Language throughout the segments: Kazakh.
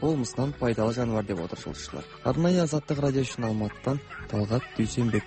болмысынан пайдалы жануар деп отыр жылқышылар. Арнайы Азаттық радио үшін Алматыдан Талғат Дүйсенбек.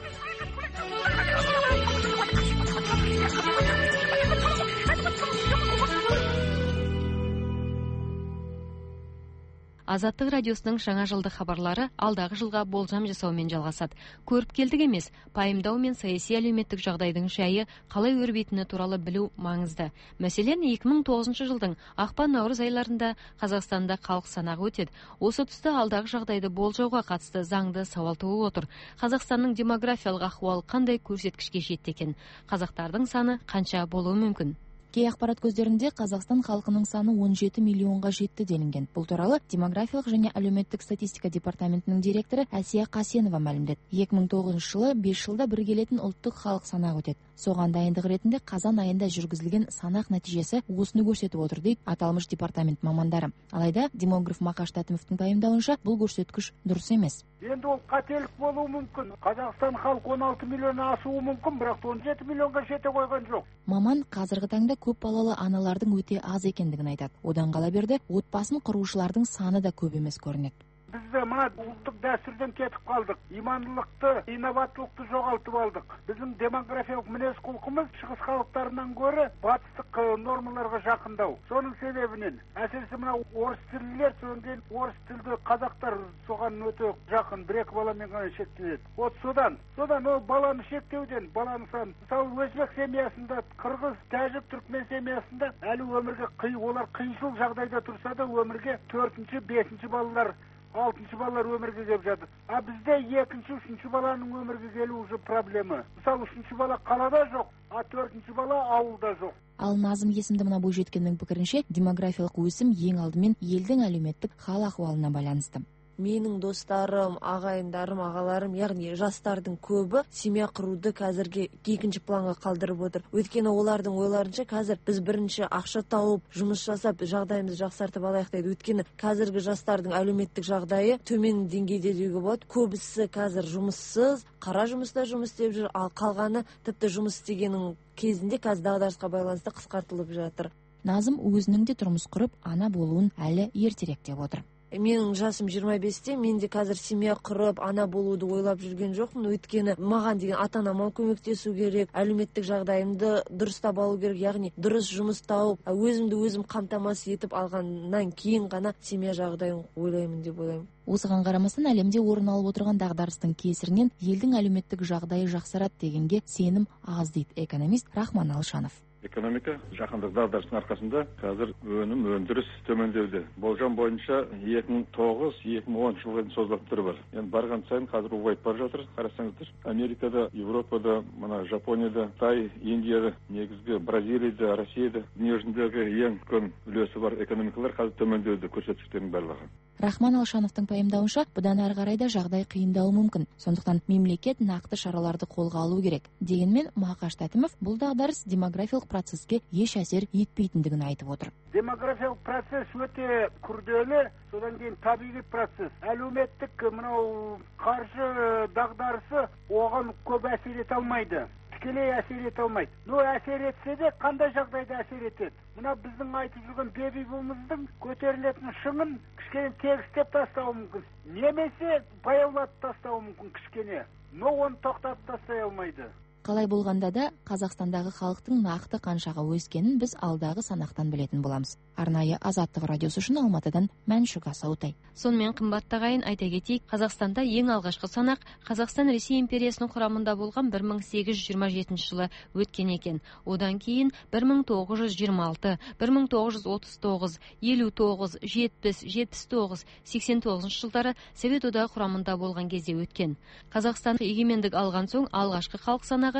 Азаттық радиосының жаңа жылдық хабарлары алдағы жылға болжам жасаумен жалғасады. Көріп келдік емес, пайымдау мен саяси әлеуметтік жағдайдың жайы қалай өрбитіні туралы білу маңызды. Мәселен, 2009 жылдың ақпан-наурыз айларында Қазақстанда халық санағы өтеді. Осы тұста алдағы жағдайды болжауға қатысты заңды сауал туып отыр. Қазақстанның демографиялық ахуалы қандай көрсеткішке жетті екен? Қазақтардың саны қанша болуы мүмкін? Кей ақпарат көздерінде Қазақстан халқының саны 17 миллионға жетті делінген. Бұл туралы демографиялық және әлеуметтік статистика департаментінің директоры Әсия Қасенова мәлімдеді. 2009 жылы 5 жылда бір келетін ұлттық халық санағы өтеді. Соған дайындық ретінде қазан айында жүргізілген санақ нәтижесі осыны көрсетіп отыр дейді аталмыш департамент мамандары. Алайда демограф Мақаш Тәтімовтің пайымдауынша бұл көрсеткіш дұрыс емес. Енді ол қателік болуы мүмкін. Қазақстан халқы 16 миллион асуы мүмкін, бірақ 17 миллионға жете қойған жоқ. Маман қазіргі таңда көп балалы аналардың өте аз екендігін айтады. Одан қала берді, отбасын құрушылардың саны да көп емес көрінеді. Бізді мына ұлттық дәстүрден кетіп қалдық. Имандылықты, инноваторлықты жоғалтып алдық. Біздің демографиялық мінез құлқымыз шығыс халықтарынан гөрі батыстық нормаларға жақындау. Соның себебінен әсіресе мына орыс тілділер, содан орыс тілді қазақтар соған өте жақын, бір-екі баламен ғана шектеледі. Вот содан ол баланы шектеуден, баланы сан, мысалы өзбек семьясында, қырғыз, тәжік, түркмен семьясында әлі өмірге олар қиыншыл жағдайда тұрса да өмірге 4-ші, 5-ші балалар 6-шы балалар өмірге келіп жатыр. А бізде 2-ші, 3-ші баланың өмірге келуі уже проблема. Мысалы 3-ші бала қалада жоқ, а 4-ші бала ауылда жоқ. Ал Назым есімді мына бойжеткеннің пікірінше, демографиялық өсім ең алдымен елдің әлеуметтік хал ахуалына байланысты. Менің достарым, ағайындарым, ағаларым, яғни жастардың көбі семья құруды қазірге екінші планға қалдырып отыр. Өйткені олардың ойларынша қазір біз бірінші ақша тауып, жұмыс жасап, жағдайымызды жақсартып алайық дейді. Өйткені қазіргі жастардың әлеуметтік жағдайы төмен деңгейде деуге болады. Көбісі қазір жұмыссыз, қара жұмыста жұмыс істеп жүр, ал қалғаны тіпті жұмыс істегеннің кезінде қазір дағдарысқа байланысты қысқартылып жатыр. Назым өзінің де тұрмыс құрып, ана болуын әлі ертерек деп отыр. Менің жасым 25-те, мен де қазір семья құрып, ана болуды ойлап жүрген жоқпын. Өйткені маған деген ата-анама көмектесу керек, әлеуметтік жағдайымды дұрыстап алу керек, яғни дұрыс жұмыс тауып, өзімді өзім қамтамасыз етіп алғаннан кейін ғана семья жағдайын ойлаймын деп ойлаймын. Осыған қарамастан әлемде орын алып отырған дағдарыстың кесірінен елдің әлеуметтік жағдайы жақсарады дегенге сенім аз дейді экономист Рахман Алшанов. Экономика жаһандық дағдарыстың арқасында қазір өндіріс төмендеуде. Болжам бойынша 2009-2010 жылға дейін созылатын түрі бар. Енді барған сайын қазір ұлғайып бара жатыр. Қарасаңыздар, Америкада, Европада, мына Жапонияда, Қытай, Индияда, негізгі Бразилияда, Россияда дүниежүзіндегі ең үлкен үлесі бар экономикалар қазір төмендеуде көрсеткіштердің барлығы. Рахман Алшановтың пайымдауынша, бұдан ары қарай да жағдай қиындауы мүмкін. Сондықтан мемлекет нақты шараларды қолға алу керек. Дегенмен Мақаш Тәтімов бұл дағдарыс демографиялық процеске еш әсер етпейтіндігін айтып отыр. Демографиялық процесс өте күрделі, содан кейін табиғи процесс. Әлеуметтік мынау қаржы дағдарысы оған көп әсер ете алмайды. Тікелей әсер ете алмайды. Но әсер етсе де қандай жағдайда әсер етеді? Мына біздің айтып жүрген беби-бумымыздың көтерілетін шыңын кішкене тегістеп тастауы мүмкін. Немесе баяулатып тастауы мүмкін кішкене. Но оны тоқтатып тастай алмайды. Қалай болғанда да Қазақстандағы халықтың нақты қаншаға өскенін біз алдағы санақтан білетін боламыз. Арнайы Азаттық радиосы үшін Алматыдан Мәншүк Асаутай. Сонымен қымбатты ағайын, айта кетейік, Қазақстанда ең алғашқы санақ Қазақстан Ресей империясының құрамында болған 1827 жылы өткен екен. Одан кейін 1926, 1939, 59, 70, 79, 89 жылдары Совет одағы құрамында болған кезде өткен. Қазақстан егемендік алған соң алғашқы халық санағы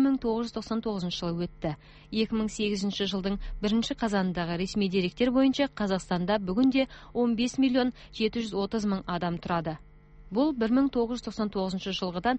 1999 жылы өтті. 2008 жылдың 1 қазанындағы ресми деректер бойынша Қазақстанда бүгінде 15 миллион 730 мың адам тұрады. Бұл 1999 жылғыдан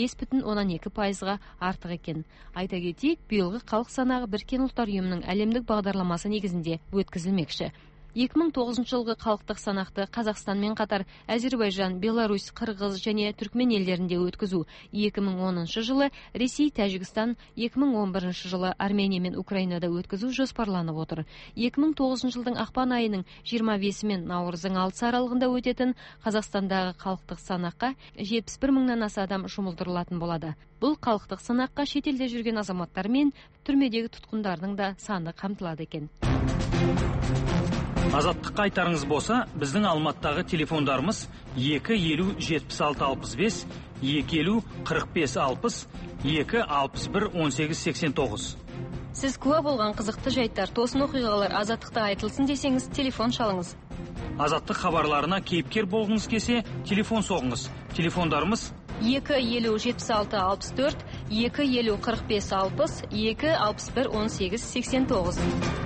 5,12%-ға артық екен. Айта кетейік, биылғы халық санағы Біріккен ұлттар ұйымының әлемдік бағдарламасы негізінде өткізілмекші. 2009 жылғы халықтық санақты Қазақстанмен қатар Әзербайжан, Беларусь, Қырғыз және Түркмен елдерінде өткізу 2010 жылы Ресей, Тәжікстан, 2011 жылы Армения мен Украинада өткізу жоспарланып отыр. 2009 жылдың ақпан айының 25 мен наурыздың 6 аралығында өтетін Қазақстандағы халықтық санаққа 71 мыңнан аса адам жұмылдырылатын болады. Бұл халықтық санаққа шетелде жүрген азаматтар мен түрмедегі тұтқындардың да саны қамтылады екен. Азаттыққа айтарыңыз болса, біздің Алматыдағы телефондарымыз 250-76-65, 250-45-60, 261-18-89. Сіз куә болған қызықты жайттар, тосын оқиғалар Азаттықта айтылсын десеңіз, телефон шалыңыз. Азаттық хабарларына кейіпкер болғыңыз келсе, телефон соғыңыз. Телефондарымыз 250-76-64, 250-45-60, 261-18-89.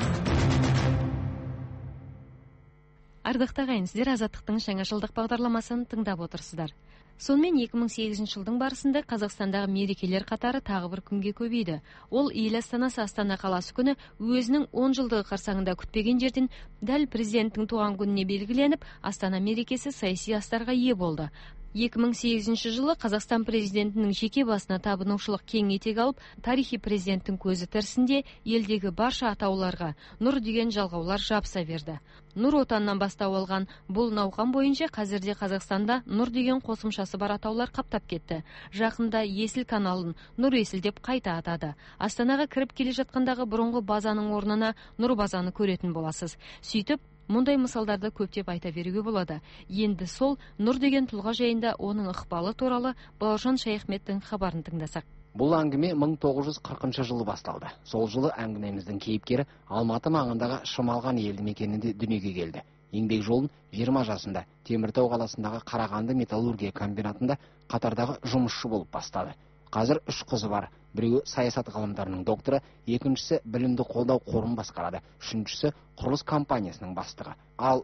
Ардақты ағайын, сіздер Азаттықтың жаңа жылдық бағдарламасын тыңдап отырсыздар. Сонымен 2008 жылдың барысында Қазақстандағы мерекелер қатары тағы бір күнге көбейді. Ол ел астанасы Астана қаласы күні өзінің 10 жылдығы қарсаңында күтпеген жерден дәл президенттің туған күніне белгіленіп, Астана мерекесі саяси астарға ие болды. 2008 жылы Қазақстан президентінің жеке басына табынушылық кең етек алып, тарихи президенттің көзі тірісінде елдегі барша атауларға нұр деген жалғаулар жабыса берді. Нұр отаннан бастау алған бұл науқан бойынша қазірде Қазақстанда нұр деген қосымшасы бар атаулар қаптап кетті. Жақында Есіл каналын Нұр Есіл деп қайта атады. Астанаға кіріп келе жатқандағы бұрынғы базаның орнына Нұр базаны көретін боласыз. Сөйтіп, мұндай мысалдарды көптеп айта беруге болады. Енді сол Нұр деген тұлға жайында оның ықпалы туралы Бауыржан Шаяхметтің хабарын тыңдасақ. Бұл әңгіме 1940 жылы басталды. Сол жылы әңгімеміздің кейіпкері Алматы маңындағы Шымалған елді мекенінде дүниеге келді. Еңбек жолын 20 жасында Теміртау қаласындағы Қарағанды металлургия комбинатында қатардағы жұмысшы болып бастады. Қазір 3 қызы бар. Біреуі саясат ғылымдарының докторы, екіншісі білімді қолдау қорын басқарады, үшіншісі құрылыс компаниясының бастығы. Ал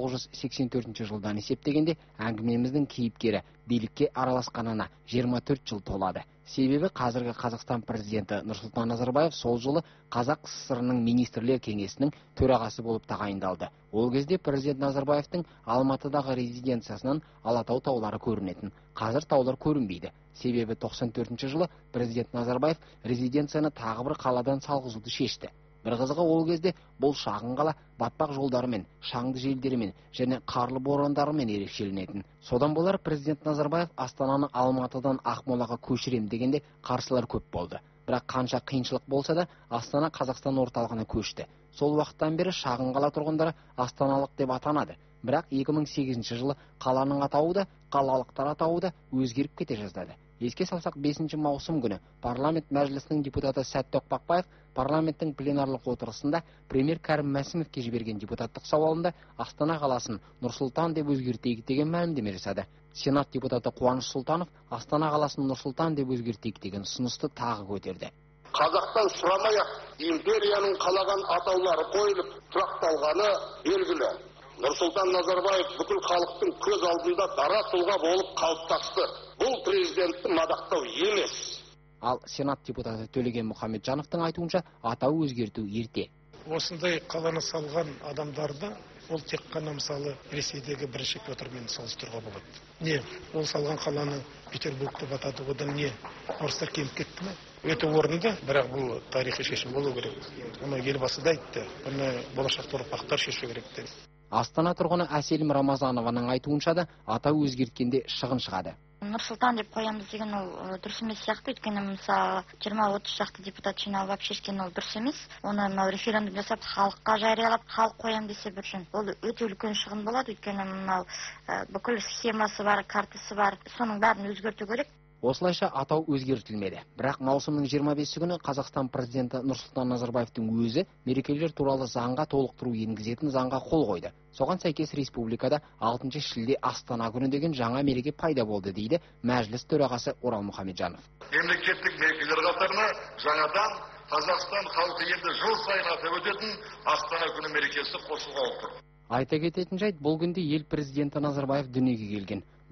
1984 жылдан есептегенде әңгімеміздің кейіпкері билікке араласқанына 24 жыл толады. Себебі қазіргі Қазақстан президенті Нұрсұлтан Назарбаев сол жылы Қазақ СССР-ның министрлер кеңесінің төрағасы болып тағайындалды. Ол кезде президент Назарбаевтың Алматыдағы резиденциясынан Алатау таулары көрінетін. Қазір таулар көрінбейді. Себебі 94 жылы президент Назарбаев резиденцияны тағы бір қаладан салғызуды шешті. Бір қызығы ол кезде бұл шағын қала батпақ жолдарымен, шаңды желдерімен және қарлы борандарымен ерекшеленетін. Содан болар президент Назарбаев Астананы Алматыдан Ақмолаға көшірем дегенде қарсылар көп болды. Бірақ қанша қиыншылық болса да Астана Қазақстан орталығына көшті. Сол уақыттан бері шағын қала тұрғындары астаналық деп атанады. Бірақ 2008 жылы қаланың атауы да, қалалықтар атауы да өзгеріп кете жаздады. Еске салсақ 5 маусым күні парламент мәжілісінің депутаты Сәтті Оқпақбаев парламенттің пленарлық отырысында премьер Кәрім Мәсімовке жіберген депутаттық сауалында Астана қаласын Нұр-Сұлтан деп өзгертейік деген мәлімдеме жасады. Сенат депутаты Қуаныш Сұлтанов Астана қаласын Нұр-Сұлтан деп өзгертейік деген ұсынысты тағы көтерді. Қазақтан сұрамай-ақ империяның қалаған атаулары қойылып тұрақталғаны белгілі. Нұрсұлтан Назарбаев бүкіл халықтың көз алдында дара тұлға болып қалыптасты. Бұл президентті мадақтау емес. Ал Сенат депутаты Төлеген Мұхамеджановтың айтуынша атау өзгерту ерте. Осындай қаланы салған адамдарды ол тек қана мысалы Ресейдегі бірінші Петрмен салыстыруға болады. Не? Ол салған қаланы Петербург деп атады, одан не? Орыстар кеміп кетті ме? Өте орынды, бірақ бұл тарихи шешім болу керек. Оны елбасы да айтты. Бұны болашақта ұрпақтар шешу керек деп. Астана тұрғыны Әселім Рамазанованың айтуынша да атау өзгерткенде шығын шығады. Нұр-Сұлтан деп қоямыз деген ол дұрыс емес сияқты, өйткені мысалы 20-30 шақты депутат жиналып шешкен ол дұрыс емес. Оны референдум жасап халыққа жариялап, халық қоям десе бір жөн. Ол өте үлкен шығын болады, өйткені мынау бүкіл схемасы бар, картасы бар, соның бәрін өзгерту керек. Осылайша атау өзгертілмеді. Бірақ маусымның 25 күні Қазақстан президенті Нұрсұлтан Назарбаевтың өзі мерекелер туралы заңға толықтыру енгізетін заңға қол қойды. Соған сәйкес республикада 6 шілде Астана күні деген жаңа мереке пайда болды дейді мәжіліс төрағасы Орал Мұхамеджанов. Мемлекеттік мерекелер қатарына жаңадан Қазақстан халқы енді жыл сайын атап өтетін Астана күні мерекесі қосылғалы тұр. Айта кететін жайт, бұл күнде ел президенті Назарбаев дүниеге келген.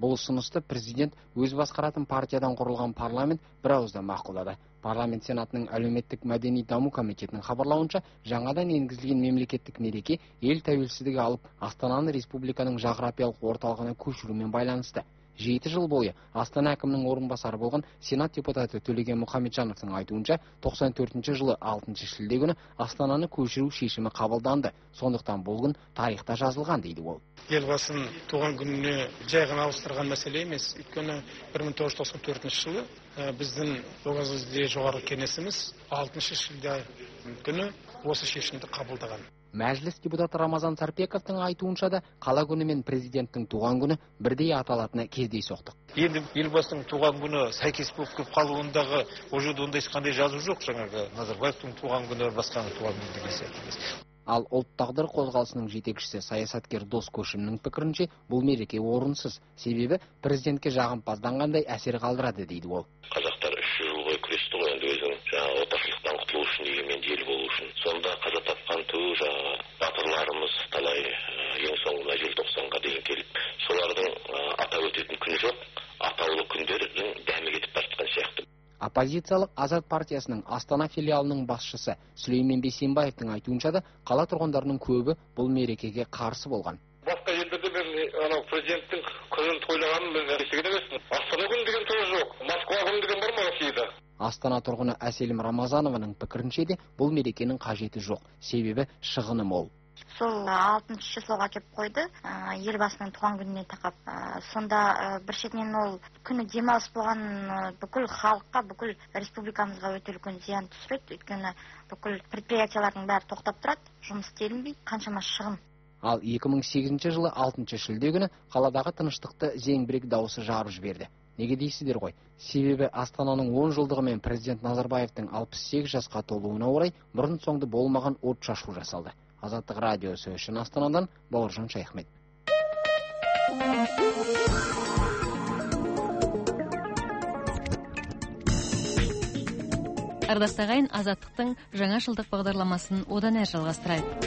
Бұл ұсынысты президент өз басқаратын партиядан құрылған парламент бір ауыздан мақұлдады. Парламент сенатының әлеуметтік мәдени даму комитетінің хабарлауынша, жаңадан енгізілген мемлекеттік мереке ел тәуелсіздігі алып, Астананы республиканың жағрапиялық орталығына көшірумен байланысты. 7 жыл бойы Астана әкімінің орынбасары болған Сенат депутаты Төлеген Мұхамеджановтың айтуынша, 94 жылы 6 шілде күні Астананы көшіру шешімі қабылданды. Сондықтан бұл күн тарихта жазылған дейді ол. Елбасының туған күніне жай ғана ауыстырған мәселе емес. Өйткені 1994 жылы біздің Оғазызде жоғарғы кеңесіміз 6 шілде күні осы шешімді қабылдаған. Мәжіліс депутаты Рамазан Сарпековтың айтуынша да, қала күні мен президенттің туған күні бірдей аталатыны кездейсоқтық. Енді елбасының туған күні сәйкес болып қалуындағы ол жерде ондай ешқандай жазу жоқ, жаңағы Назарбаевтың туған күні басқаның туған күні деген сияқты. Ал ұлт тағдыр қозғалысының жетекшісі саясаткер Дос Көшімнің пікірінше, бұл мереке орынсыз, себебі президентке жағымпазданғандай әсер қалдырады дейді ол. Қазақтар 3 жыл бойы күресті ғой, енді өзінің жаңағы отаршылықтан құтылу үшін, егемен ел болу үшін. Сонда қаза тапқан жаңағы батырларымыз талай ең соңына желтоқсанға дейін келіп, солардың атап өтетін күні жоқ, атаулы күндердің дәмі кетіп бара жатқан сияқты. Оппозициялық Азат партиясының Астана филиалының басшысы Сүлеймен Бейсенбаевтың айтуынша да, қала тұрғындарының көбі бұл мерекеге қарсы болған. Басқа елдерде мен президенттің күнін тойлағанын мен естіген емеспін. Астана күні деген той жоқ. Москва күні деген бар ма Россияда? Астана тұрғыны Әселім Рамазанованың пікірінше де бұл мерекенің қажеті жоқ, себебі шығыны мол. Сол 6 числоға кеп қойды, елбасының туған күніне тақап. Сонда бір шетінен ол күні демалыс болған бүкіл халыққа, бүкіл республикамызға өте үлкен зиян түсіреді. Өйткені бүкіл предприятиялардың бәрі тоқтап тұрады, жұмыс істелінбей, қаншама шығын. Ал 2008 жылы 6 шілде күні қаладағы тыныштықты зеңбірек дауысы жарып жіберді. Неге дейсіздер ғой? Себебі Астананың 10 жылдығы мен президент Назарбаевтың 68 жасқа толуына орай бұрын соңды болмаған от шашу жасалды. Азаттық радиосы үшін Астанадан Бауыржан Шайхмет. Ардастағайын Азаттықтың жаңа жылдық бағдарламасын одан әрі жалғастырайық.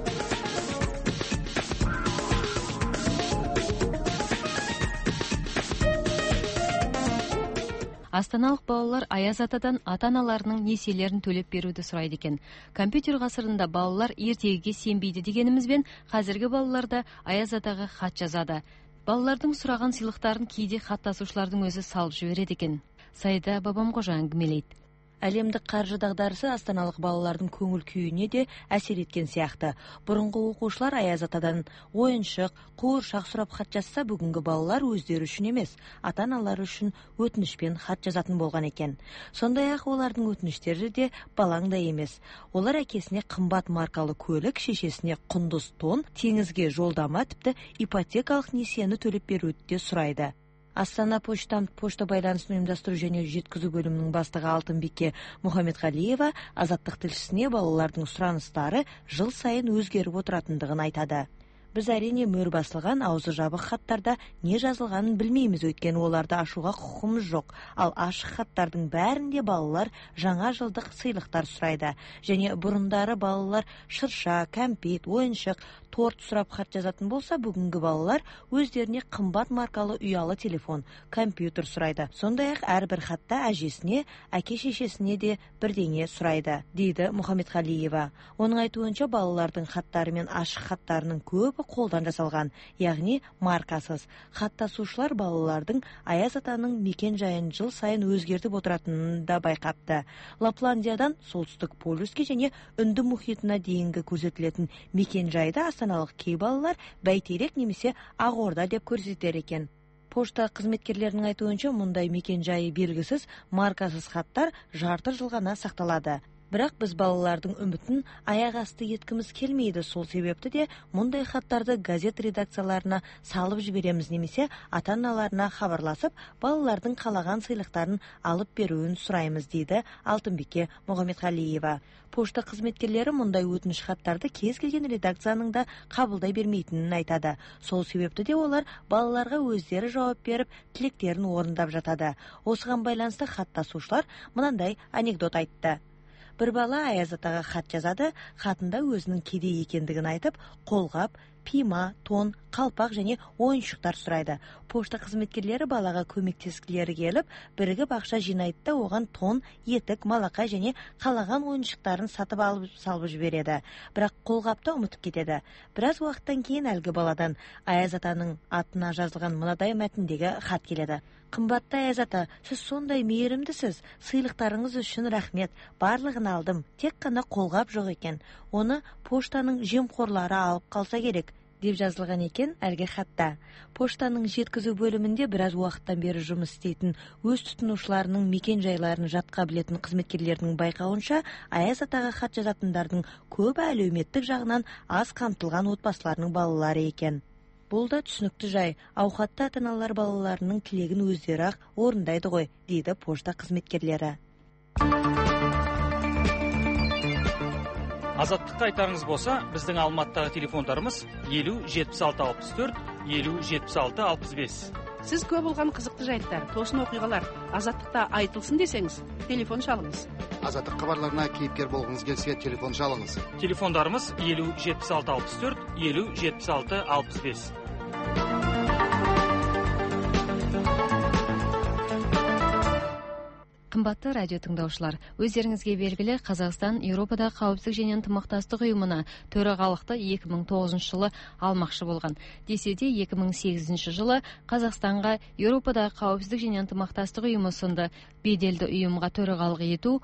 Астаналық балалар Аяз атадан ата-аналарының несиелерін төлеп беруді сұрайды екен. Компьютер ғасырында балалар ертегіге сенбейді дегенімізбен, қазіргі балаларда Аяз атаға хат жазады. Балалардың сұраған сыйлықтарын кейде хаттасушылардың өзі салып жібереді екен. Сайда Бабамқожа әңгімелейді. Әлемдік қаржы дағдарысы астаналық балалардың көңіл күйіне де әсер еткен сияқты. Бұрынғы оқушылар Аяз атадан ойыншық, қуыршақ сұрап хат жазса, бүгінгі балалар өздері үшін емес, ата-аналары үшін өтінішпен хат жазатын болған екен. Сондай-ақ олардың өтініштері де балаңдай емес. Олар әкесіне қымбат маркалы көлік, шешесіне құндыз тон, теңізге жолдама, тіпті ипотекалық несиені төлеп беруді де сұрайды. Астана пошта байланысын ұйымдастыру және жеткізу бөлімінің бастығы Алтынбике Мұхамедқалиева Азаттық тілшісіне балалардың сұраныстары жыл сайын өзгеріп отыратындығын айтады. Біз әрине мөр басылған аузы жабық хаттарда не жазылғанын білмейміз, өйткені оларды ашуға құқығымыз жоқ. Ал ашық хаттардың бәрінде балалар жаңа жылдық сыйлықтар сұрайды. Және бұрындары балалар шырша, кәмпит, ойыншық, торт сұрап хат жазатын болса, бүгінгі балалар өздеріне қымбат маркалы ұялы телефон, компьютер сұрайды. Сондай-ақ әрбір хатта әжесіне, әке-шешесіне де бірдеңе сұрайды, дейді Мұхамедқалиева. Оның айтуынша балалардың хаттары мен ашық хаттарының көбі қолдан жасалған, яғни маркасыз. Хаттасушылар балалардың Аяз атаның мекен жайын жыл сайын өзгертіп отыратынын да байқапты. Лапландиядан солтүстік полюске және Үнді мұхитына дейінгі көрсетілетін мекен жайды астаналық кей балалар Бәйтерек немесе Ақорда деп көрсетер екен. Пошта қызметкерлерінің айтуынша, мұндай мекен жайы белгісіз, маркасыз хаттар жарты жыл ғана сақталады. Бірақ біз балалардың үмітін аяқ асты еткіміз келмейді. Сол себепті де мұндай хаттарды газет редакцияларына салып жібереміз, немесе ата-аналарына хабарласып, балалардың қалаған сыйлықтарын алып беруін сұраймыз, дейді Алтынбике Мұхамедқалиева. Пошта қызметкерлері мұндай өтініш хаттарды кез келген редакцияның да қабылдай бермейтінін айтады. Сол себепті де олар балаларға өздері жауап беріп, тілектерін орындап жатады. Осыған байланысты хаттасушылар мынандай анекдот айтты. Бір бала Аяз атаға хат жазады, хатында өзінің кедей екендігін айтып, қолғап, пима, тон, қалпақ және ойыншықтар сұрайды. Пошта қызметкерлері балаға көмектескілері келіп, бірігіп ақша жинайды да оған тон, етік, малақай және қалаған ойыншықтарын сатып алып салып жібереді. Бірақ қолғапты ұмытып кетеді. Біраз уақыттан кейін әлгі баладан Аяз атаның атына жазылған мынадай мәтіндегі хат келеді. Қымбатты Аяз ата, сіз сондай мейірімдісіз. Сыйлықтарыңыз үшін рахмет. Барлығын алдым. Тек қана қолғап жоқ екен. Оны поштаның жемқорлары алып қалса керек, деп жазылған екен әлгі хатта. Поштаның жеткізу бөлімінде біраз уақыттан бері жұмыс істейтін өз тұтынушыларының мекен жайларын жатқа білетін қызметкерлердің байқауынша, Аяз атаға хат жазатындардың көбі әлеуметтік жағынан аз қамтылған отбасыларының балалары екен. Бұл да түсінікті жай. Ауқатты ата-аналар балаларының тілегін өздері ақ орындайды ғой, дейді пошта қызметкерлері. Азаттыққа айтарыңыз болса, біздің Алматыдағы телефондарымыз 50 76 64, 50 76 65. Сіз көп болған қызықты жайттар, тосын оқиғалар Азаттықта айтылсын десеңіз, телефон шалыңыз. Азаттық хабарларына кейіпкер болғыңыз келсе, телефон шалыңыз. Телефондарымыз 50 76 64, 50 76 65. Қымбатты радио тыңдаушылар, өздеріңізге белгілі Қазақстан Еуропада қауіпсіздік және ынтымақтастық ұйымына төрағалықты 2009 жылы алмақшы болған. Десе де 2008 жылы Қазақстанға Еуропада қауіпсіздік және ынтымақтастық ұйымы сынды беделді ұйымға төрағалық ету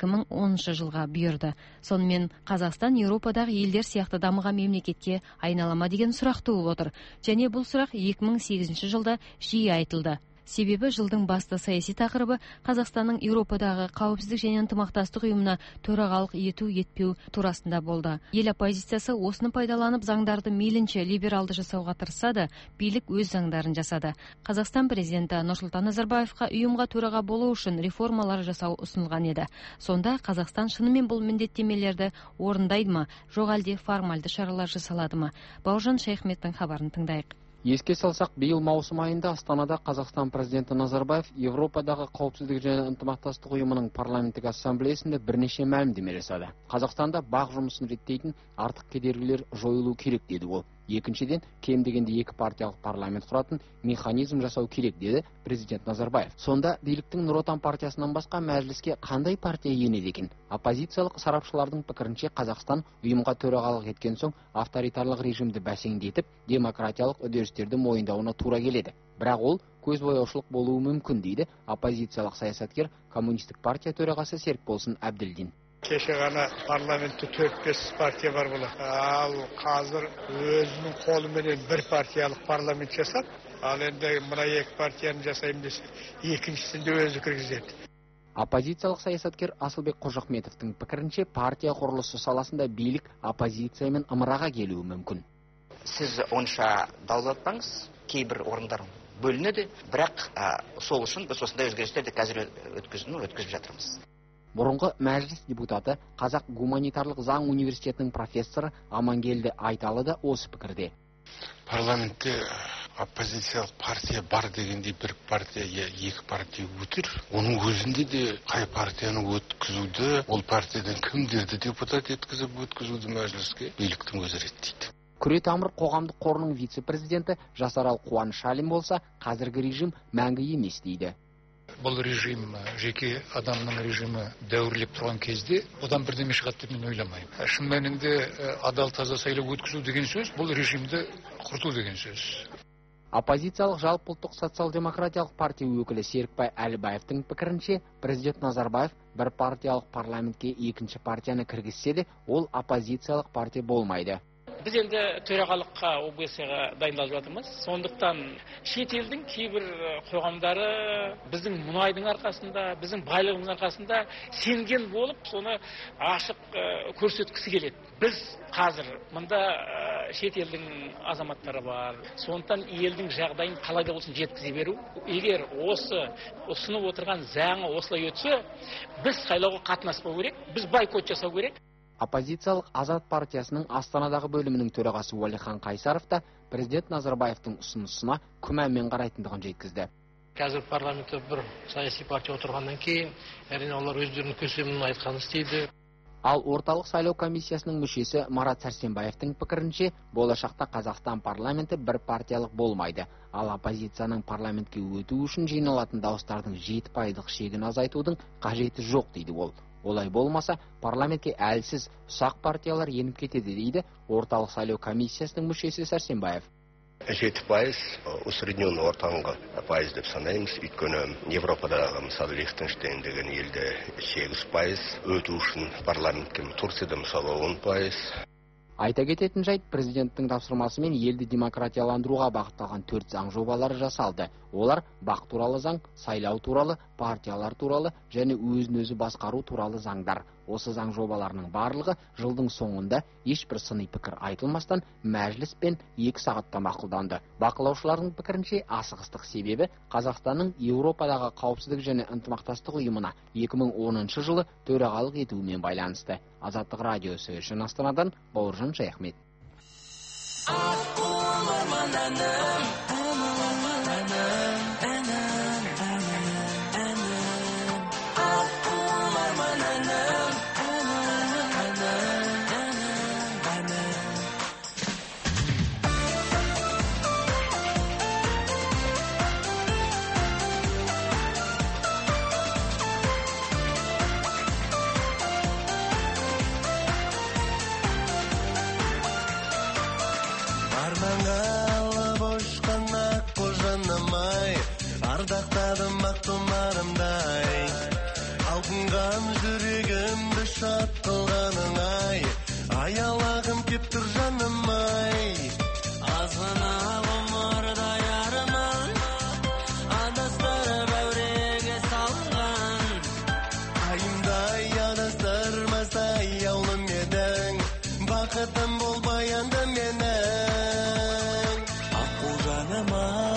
2010 жылға бұйырды. Сонымен Қазақстан Еуропадағы елдер сияқты дамыған мемлекетке айналама деген сұрақ туып отыр. Және бұл сұрақ 2008 жылда жиі айтылды. Себебі жылдың басты саяси тақырыбы Қазақстанның Еуропадағы қауіпсіздік және ынтымақтастық ұйымына төрағалық ету-етпеу турасында болды. Ел оппозициясы осыны пайдаланып заңдарды мейлінше либералды жасауға тырысады, билік өз заңдарын жасады. Қазақстан президенті Нұрсұлтан Назарбаевқа ұйымға төраға болу үшін реформалар жасау ұсынылған еді. Сонда Қазақстан шынымен бұл міндеттемелерді орындайды ма, жоқ әлде формальды шаралар жасалады ма? Бауыржан Шайхметтің хабарын тыңдайық. Еске салсақ, биыл маусым айында Астанада Қазақстан президенті Назарбаев Еуропадағы қауіпсіздік және ынтымақтастық ұйымының парламенттік ассамблеясында бірнеше мәлімдеме жасады. Қазақстанда бақ жұмысын реттейтін артық кедергілер жойылу керек деді ол. Екіншіден, кем дегенде 2 партиялық парламент құратын механизм жасау керек деді президент Назарбаев. Сонда биліктің Нұр Отан партиясынан басқа мәжіліске қандай партия енеді екен? Оппозициялық сарапшылардың пікірінше Қазақстан ұйымға төрағалық еткен соң авторитарлық режимді бәсеңдетіп, демократиялық үдерістерді мойындауына тура келеді. Бірақ ол көзбояушылық болуы мүмкін дейді оппозициялық саясаткер коммунистік партия төрағасы Серікболсын Әбділдин. Кеше ғана парламентте 4-5 партия бар болады. Ал қазір өзінің қолыменен бір партиялық парламент жасап, ал енді мына 2 партияны жасаймын десе, екіншісінде өзі кіргізеді. Оппозициялық саясаткер Асылбек Қожахметовтың пікірінше партия құрылысы саласында билік оппозициямен ымыраға келуі мүмкін. Сіз онша даулатпаңыз, кейбір орындар бөлінеді, бірақ сол үшін біз осындай өзгерістерді қазір өткізіп жатырмыз. Бұрынғы мәжіліс депутаты, Қазақ гуманитарлық заң университетінің профессоры Амангелді Айталы да осы пікірде. Парламентте оппозициялық партия бар дегенде бір партия, 2 партия өтір. Оның өзінде де қай партияны өткізуді, ол партиядан кімдерді депутат өткізуді мәжіліске биліктің өзі реттейді. Күретамыр қоғамдық қорының вице-президенті Жасарал Қуаныш Алим болса, қазіргі режим мәңгі емес дейді. Бұл режим жеке адамның режимі дәуірлеп тұрған кезде одан бірдеме шығады деп мен ойламаймын. Шын мәнінде адал таза сайлау өткізу деген сөз, бұл режимді құрту деген сөз. Оппозициялық жалпыұлттық социал-демократиялық партия өкілі Серікбай Әлібаевтың пікірінше, президент Назарбаев бір партиялық парламентке екінші партияны кіргізсе де, ол оппозициялық партия болмайды. Біз енді төрағалыққа ОБС-ға дайындалып жатырмыз. Сондықтан шет елдің кейбір қоғамдары біздің мұнайдың арқасында, біздің байлығымыздың арқасында сенген болып, соны ашық көрсеткісі келеді. Біз қазір мында шет елдің азаматтары бар. Сондықтан елдің жағдайын қалай да болсын жеткізе беру. Егер осы ұсынып отырған заңы осылай өтсе, біз сайлауға қатынаспау керек, біз бойкот жасау керек. Оппозициялық Азат партиясының Астанадағы бөлімінің төрағасы Уәлихан Қайсаров та президент Назарбаевтың ұсынысына күмәнмен қарайтындығын жеткізді. Қазір парламентте бір саяси партия отырғаннан кейін, әрине олар өздерінің көсемін айтқанын істейді. Ал орталық сайлау комиссиясының мүшесі Марат Сәрсенбаевтың пікірінше, болашақта Қазақстан парламенті бір партиялық болмайды. Ал оппозицияның парламентке өту үшін жиналатын дауыстардың 7% шегін азайтудың қажеті жоқ дейді ол. Олай болмаса, парламентке әлсіз ұсақ партиялар еніп кетеді дейді орталық сайлау комиссиясының мүшесі Сәрсенбаев. 7% усредненный ортаңғы пайыз деп санаймыз. Өйткені Европадағы мысалы Лихтенштейн деген елде 8% өту үшін парламентке, Турцияда мысалы 10%. Айта кететін жайт, президенттің тапсырмасымен елді демократияландыруға бағытталған 4 заң жобалары жасалды. Олар бақ туралы заң, сайлау туралы, партиялар туралы және өзін-өзі басқару туралы заңдар. Осы заң жобаларының барлығы жылдың соңында ешбір сыни пікір айтылмастан мәжіліспен 2 сағатта мақұлданды. Бақылаушылардың пікірінше асығыстық себебі Қазақстанның Еуропадағы қауіпсіздік және ынтымақтастық ұйымына 2010 жылы төрағалық етуімен байланысты. Азаттық радиосы үшін Астанадан Бауыржан Шаяхмет. Ардақтадым ақ тұмарымдай, алқынған жүрегімді шат қылғаның ай, аялағым кеп тұр жаным ай. Азғана ғұмырда ярымын, адастырып әуреге салған, айымдай адастырмасай аулым едің, бақытым болмай анды менің. Аққу жаным ай,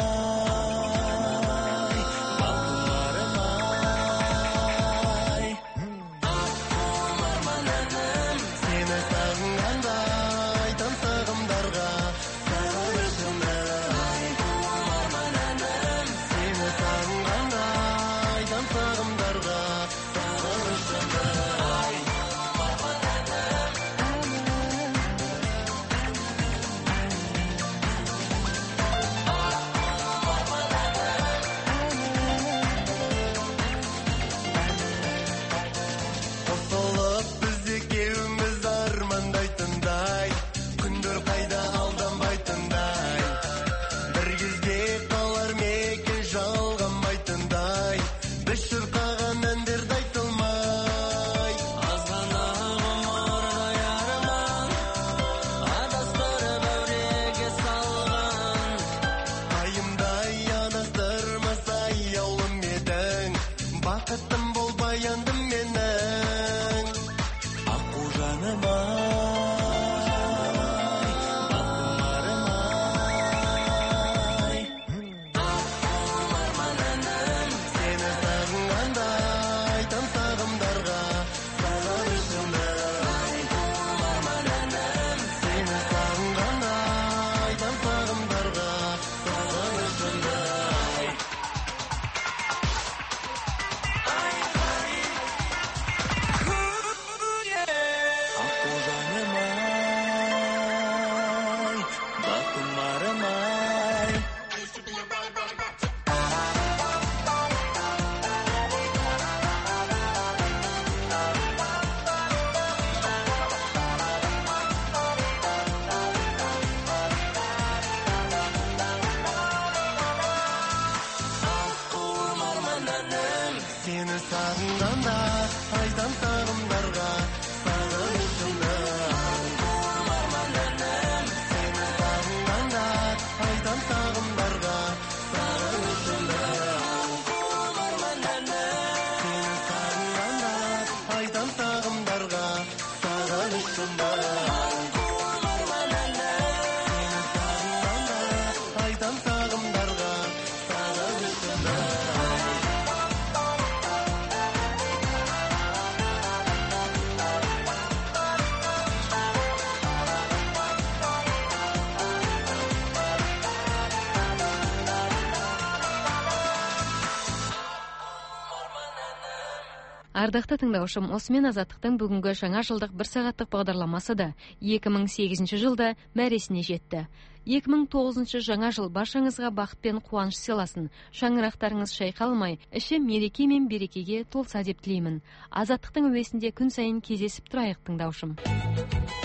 Ардақты тыңдаушым, осымен Азаттықтың бүгінгі жаңа жылдық 1 сағаттық бағдарламасы да 2008 жылда мәресіне жетті. 2009 жаңа жыл баршаңызға бақыт пен қуаныш сыйласын. Шаңырақтарыңыз шайқалмай, іші мереке мен берекеге толса деп тілеймін. Азаттықтың әуесінде күн сайын кездесіп тұрайық тыңдаушым.